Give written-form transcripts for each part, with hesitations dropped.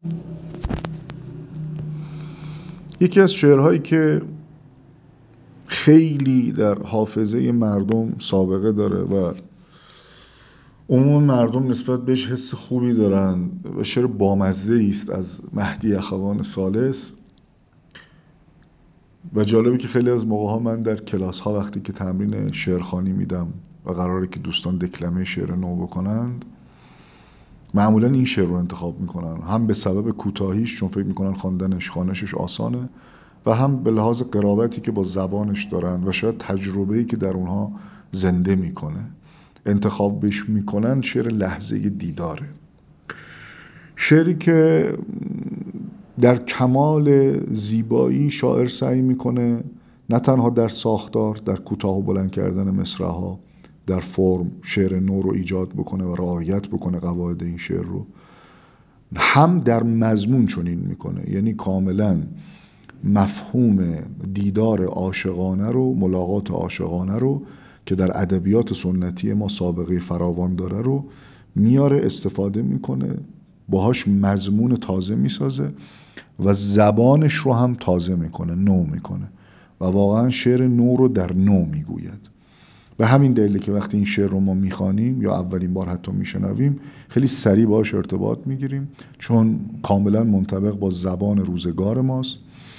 یکی از شعرهایی که خیلی در حافظه مردم سابقه داره و عموم مردم نسبت بهش حس خوبی دارن و شعر بامزه‌ای است از مهدی اخوان ثالث. و جالبه که خیلی از موقع‌ها من در کلاس‌ها وقتی که تمرین شعرخوانی میدم و قراره که دوستان دکلمه شعر نو بکنند، معمولا این شعر رو انتخاب میکنن، هم به سبب کوتاهیش چون فکر میکنن خوانشش آسانه و هم به لحاظ قرابتی که با زبانش دارن و شاید تجربه‌ای که در اونها زنده میکنه. انتخابش میکنن شعر لحظه دیداره، شعری که در کمال زیبایی شاعر سعی میکنه نه تنها در ساختار، در کوتاه و بلند کردن مصرع‌ها، در فرم شعر نو رو ایجاد بکنه و رعایت بکنه قواعد این شعر رو، هم در مضمون چنین میکنه. یعنی کاملا مفهوم دیدار عاشقانه رو، ملاقات عاشقانه رو که در ادبیات سنتی ما سابقه فراوان داره رو میاره، استفاده میکنه، باهاش مضمون تازه میسازه و زبانش رو هم تازه میکنه، نو میکنه و واقعا شعر نو رو در نو میگوید. و همین دلیله که وقتی این شعر رو ما میخوانیم یا اولین بار حتی میشنویم خیلی سریع باهاش ارتباط میگیریم، چون کاملا منطبق با زبان روزگار ماست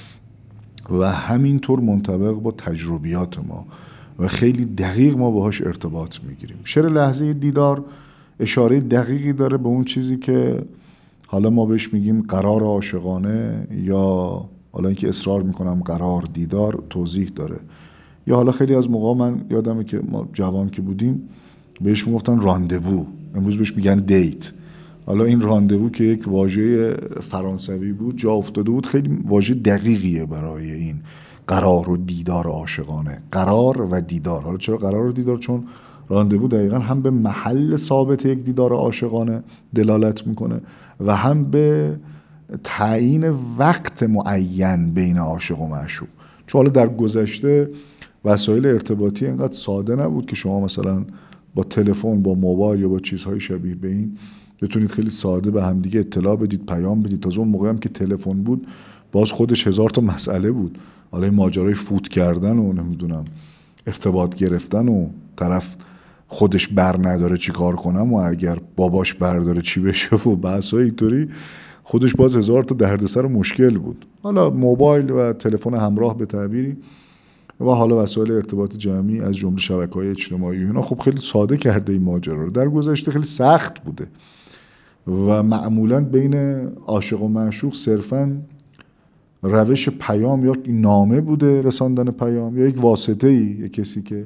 و همینطور منطبق با تجربیات ما و خیلی دقیق ما باهاش ارتباط میگیریم. شعر لحظه دیدار اشاره دقیقی داره به اون چیزی که حالا ما بهش میگیم قرار عاشقانه، یا حالا اینکه اصرار میکنم قرار دیدار توضیح داره، یا حالا خیلی از موقع من یادمه که ما جوان که بودیم بهش میگفتن راندوو، امروز بهش میگن دیت. حالا این راندوو که یک واژه فرانسوی بود جا افتاده بود، خیلی واژه دقیقیه برای این قرار و دیدار عاشقانه. قرار و دیدار. حالا چرا قرار و دیدار؟ چون راندوو دقیقا هم به محل ثابت یک دیدار عاشقانه دلالت میکنه و هم به تعیین وقت معین بین عاشق و معشوق. چون حالا در گذشته وسایل ارتباطی اینقدر ساده نبود که شما مثلا با تلفن، با موبایل یا با چیزهای شبیه به این بتونید خیلی ساده به همدیگه اطلاع بدید، پیام بدید. تازه اون موقع هم که تلفن بود باز خودش 1000 تا مسئله بود. حالا این ماجرای فوت کردن و نمیدونم ارتباط گرفتن و طرف خودش بر نداره چی کار کنم و اگر باباش برداره چی بشه و بحثای اینطوری، خودش باز 1000 تا دردسر و مشکل بود. حالا موبایل و تلفن همراه به تعبیری و حالا وسایل ارتباط جمعی از جمله شبکه‌های اجتماعی اینا خب خیلی ساده کرده این ماجرا رو. در گذشته خیلی سخت بوده و معمولاً بین عاشق و معشوق صرفاً روش پیام یا نامه بوده، رساندن پیام، یا یک واسطه‌ای، یک کسی که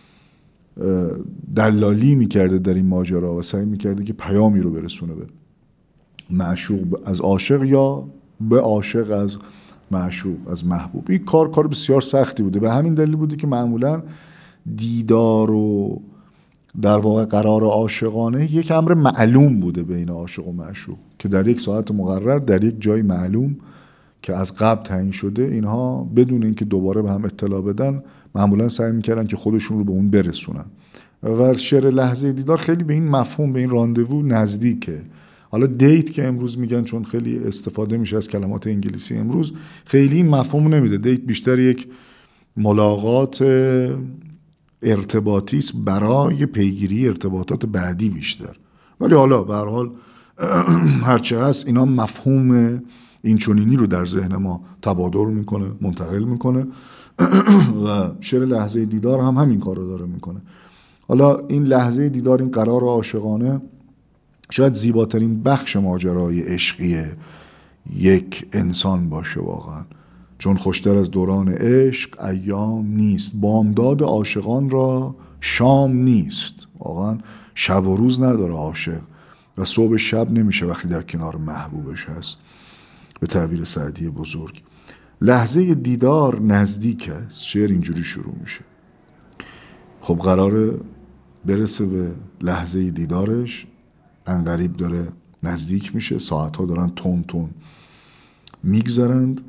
دلالی میکرده در این ماجرا و سعی میکرده که پیامی رو برسونه به معشوق از عاشق یا به عاشق از معشوق، از محبوب. این کار بسیار سختی بوده. به همین دلیل بوده که معمولاً دیدار و در واقع قرار عاشقانه یک امر معلوم بوده بین عاشق و معشوق که در یک ساعت مقرر در یک جای معلوم که از قبل تعیین شده، اینها بدون اینکه دوباره به هم اطلاع بدن معمولا سعی میکردن که خودشون رو به اون برسونن. و شعر لحظه دیدار خیلی به این مفهوم، به این راندوو نزدیکه. حالا دیت که امروز میگن چون خیلی استفاده میشه از کلمات انگلیسی امروز، خیلی این مفهوم نمیده. دیت بیشتر یک ملاقات ارتباطی است برای پیگیری ارتباطات بعدی بیشتر. ولی حالا به هر حال هرچه هست اینا مفهوم این چنینی رو در ذهن ما تبادر میکنه، منتقل میکنه و شعر لحظه دیدار هم همین کار رو داره میکنه. حالا این لحظه دیدار، این قرار عاشقانه، شاید زیباترین بخش ماجرای عشقی یک انسان باشه واقعا، چون خوشتر از دوران عشق ایام نیست، بامداد عاشقان را شام نیست. واقعا شب و روز نداره عاشق و صبح شب نمیشه وقتی در کنار محبوبش هست، به تعبیر سعدی بزرگ. لحظه دیدار نزدیک است. شعر اینجوری شروع میشه. خب قراره برسه به لحظه دیدارش، عنقریب داره نزدیک میشه، ساعتها دارن تون تون میگذرند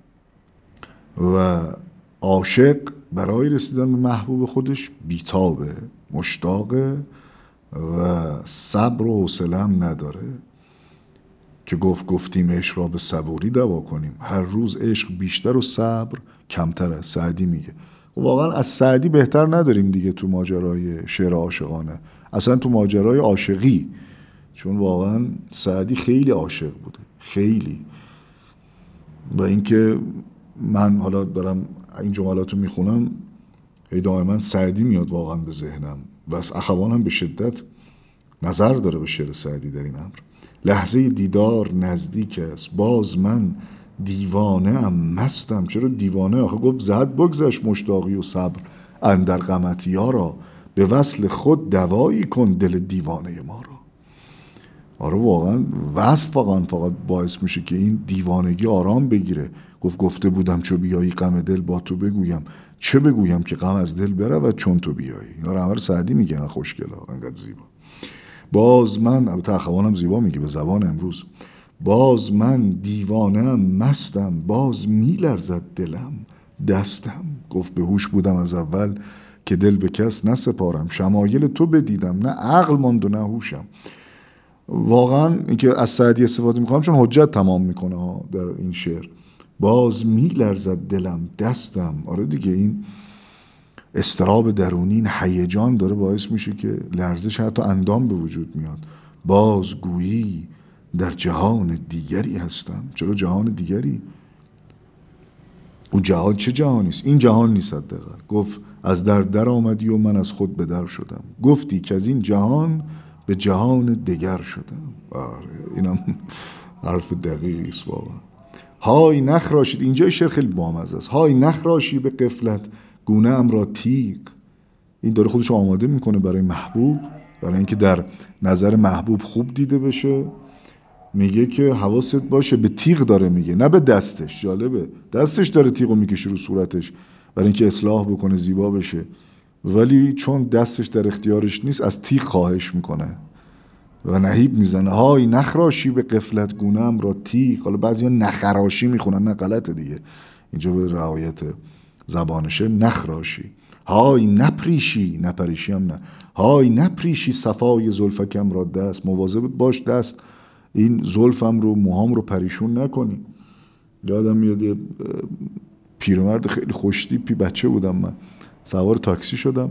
و عاشق برای رسیدن به محبوب خودش بیتابه، مشتاقه و صبر و حوصله هم نداره که گفتیم عشق را به صبوری دوا کنیم، هر روز عشق بیشتر و صبر کمتر است. سعدی میگه واقعا از سعدی بهتر نداریم دیگه تو ماجرای شعر عاشقانه، اصلا تو ماجرای عاشقی، چون واقعا سعدی خیلی عاشق بوده، خیلی. و اینکه من حالا دارم این جملاتو میخونم دائما سعدی میاد واقعا به ذهنم و از اخوانم به شدت نظر داره به شعر سعدی در این امر. لحظه دیدار نزدیک است، باز من دیوانه ام مستم. چرا دیوانه؟ آخه گفت زد بگذشت مشتاقی و صبر اندر غمت یارا، به وصل خود دوایی کن دل دیوانه ما را. آره واقعا وصل فقط باعث میشه که این دیوانگی آرام بگیره. گفته بودم چو بیایی غم دل با تو بگویم، چه بگویم که غم از دل برود چون تو بیایی. اینا رو همه سعدی میگه، خوشگله انقدر زیبا. باز من، البته اخوانم زیبا میگه به زبان امروز، باز من دیوانه‌ام مستم، باز میلرزد دلم دستم. گفت به هوش بودم از اول که دل به کس نسپارم، شمایل تو بدیدم نه عقل ماند و نه هوشم. واقعا اینکه از سعدی استفاده میکنم چون حجت تمام میکنه در این شعر. باز میلرزد دلم دستم. آره دیگه این اضطراب درونی، این هیجان داره باعث میشه که لرزش حتی اندام به وجود میاد. باز گویی در جهان دیگری هستم. چرا جهان دیگری؟ اون جهان چه جهانی است؟ این جهان نیست. دقیقاً گفت از در آمدی و من از خود به در شدم، گفتی که از این جهان به جهان دیگر شدم. آره اینم حرف دقیقی است واقعا. های نخراشید، اینجای شعر خیلی بامزه است. های نخراشی به غفلت گونه ام را تیغ. این داره خودش آماده میکنه برای محبوب، برای اینکه در نظر محبوب خوب دیده بشه. میگه که حواست باشه، به تیغ داره میگه نه به دستش. جالبه دستش داره تیغو میکشه رو صورتش برای اینکه اصلاح بکنه زیبا بشه، ولی چون دستش در اختیارش نیست از تیغ خواهش میکنه و نهیب میزنه. های نخراشی به غفلت گونه‌ام را تیغ. حالا بعضیا نخراشی میخونن، نه غلطه دیگه، اینجا به رعایت زبانشه نخراشی. های نپریشی، نپریشی هم نه، های نپریشی صفای زلفکم را دست. مواظب باش دست این زلفم رو، موهام رو پریشون نکنی. یادم میاد یه پیرمرد خیلی خوشتیپی، بچه بودم من، سوار تاکسی شدم،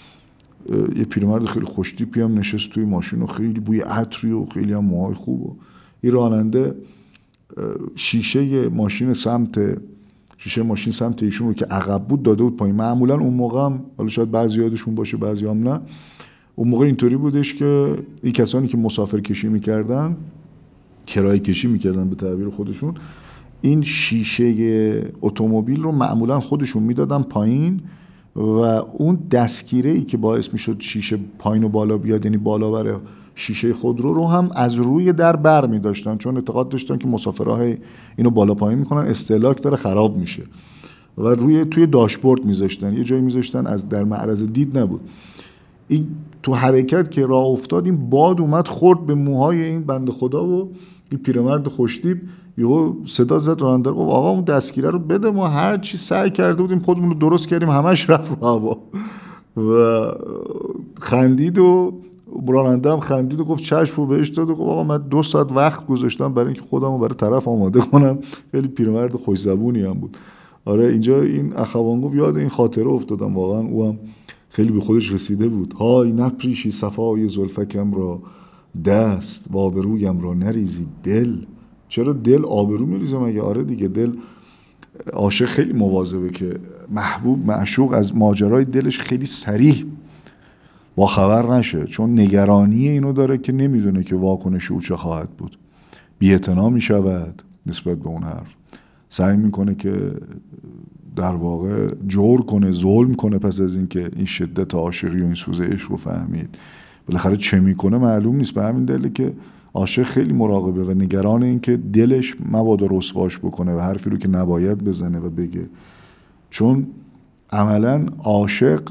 یه پیرمرد خیلی خوشتیپی هم نشست توی ماشین و خیلی بوی عطری و خیلی هم موهای خوب و این راننده شیشه ماشین سمت ایشون رو که عقب بود داده بود پایین. معمولا اون موقع هم، حالا شاید بعضی یادشون باشه بعضی هم نه، اون موقع اینطوری بودش که این کسانی که مسافر کشی میکردن، کرایه کشی میکردن به تعبیر خودشون، این شیشه اتومبیل رو معمولا خودشون میدادن پایین و اون دستگیره‌ای که باعث میشد شیشه پایین و بالا بیاد، یعنی بالا بره شیشه خودرو رو هم از روی در بر می‌داشتن، چون اعتقاد داشتن که مسافرها اینو بالا پایین میکنن استهلاک داره خراب میشه و توی داشبورد میذاشتن، یه جایی میذاشتن از در معرض دید نبود. این تو حرکت که راه افتاد این باد اومد خورد به موهای این بنده خدا و این پیرمرد خوشتیپ یهو صدا زد راننده، گفت آقا اون دستگیره رو بده، ما هر چی سعی کرده بودیم خودمون رو درست کردیم همش رفت رو هوا. و خندید و راننده هم خندید و گفت چشم رو بهش داد و گفت آقا من 2 ساعت وقت گذاشتم برای اینکه خودمو برای طرف آماده کنم. خیلی پیرمرد خوش زبونی هم بود. آره اینجا این اخوان گفت یاد این خاطره افتادم، واقعا او هم خیلی به خودش رسیده بود. های نپریشی صفای زلفکم را دست، و آبرویم را نریزی دل. چرا دل آبرو میریزه مگه؟ آره دیگه دل، عاشق خیلی مواظبه که محبوب معشوق از ماجرای دلش خیلی صریح با خبر نشه، چون نگرانی اینو داره که نمیدونه که واکنش او چه خواهد بود. بی‌اعتنا میشود نسبت به اون حرف، سعی میکنه که در واقع جور کنه، ظلم کنه. پس از این که این شدت عاشقی و این سوز عشق رو فهمید، بالاخره چه میکنه معلوم نیست. به همین دلیله که عاشق خیلی مراقبه و نگران این که دلش مبادا رسواش بکنه و حرفی رو که نباید بزنه و بگه، چون عملا عاشق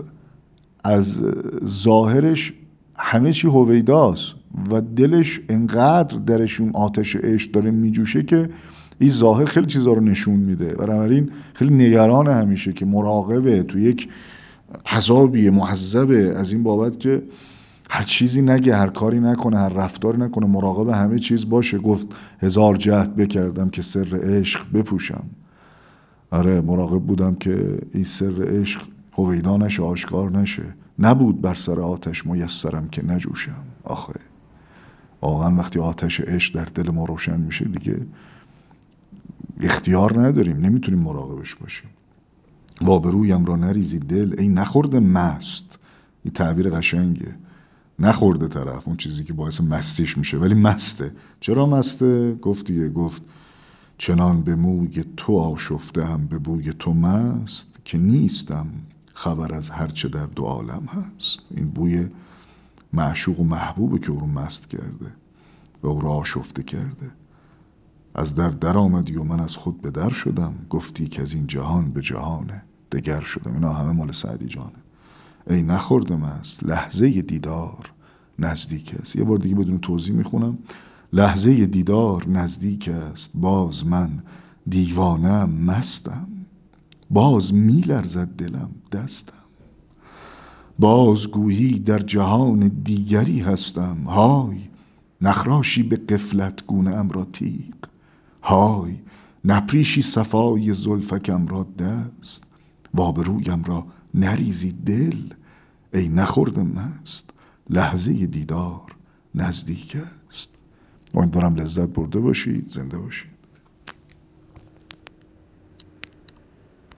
از ظاهرش همه چی هویداست و دلش انقدر درشون آتش عشق داره میجوشه که این ظاهر خیلی چیزا رو نشون میده. بنابراین خیلی نگران همیشه که مراقبه، تو یک عذابی معذبه از این بابت که هر چیزی نگه، هر کاری نکنه، هر رفتاری نکنه، مراقب همه چیز باشه. گفت 1000 جهد بکردم که سر عشق بپوشم. آره مراقب بودم که این سر عشق هویدا نشه، آشکار نشه. نبود بر سر آتش میسرم که نجوشم. آخه واقعا وقتی آتش عشق در دل ما روشن میشه دیگه اختیار نداریم، نمیتونیم مراقبش باشیم. و آبرویم را نریزی دل ای نخورده مست. این تعبیر قشنگه. نخورده طرف اون چیزی که باعث مستیش میشه، ولی مسته. چرا مسته؟ گفت دیگه، گفت چنان به موی تو آشفتم به بوی تو مست که نیستم خبر از هرچه در دو عالم هست. این بوی معشوق و محبوبه که او رو مست کرده و او رو آشفته کرده. از در آمدی و من از خود به در شدم، گفتی که از این جهان به جهان دگر شدم. اینا همه مال سعدی جانه. ای نخورده مست لحظه دیدار نزدیک است. یه بار دیگه بدون توضیح میخونم. لحظه دیدار نزدیک است، باز من دیوانه مستم. باز میلرزد دلم دستم، باز گویی در جهان دیگری هستم. های نخراشی به غفلت گونه ام را تیغ، های نپریشی صفای زلفکم را دست. و آبرویم را نریزی دل ای نخورده مست، لحظه دیدار نزدیک است. امیدوارم لذت برده باشید. زنده باشید.